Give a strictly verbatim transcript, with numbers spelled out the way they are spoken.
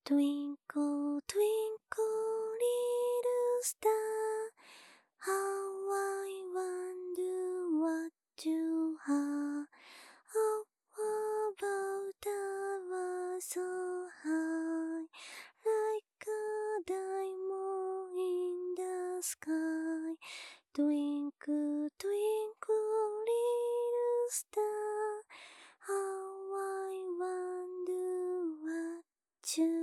Twinkle, twinkle, little star, how I wonder what you are. Oh, about hour so high, like a diamond in the sky. Twinkle, twinkle, little star, how I wonder what you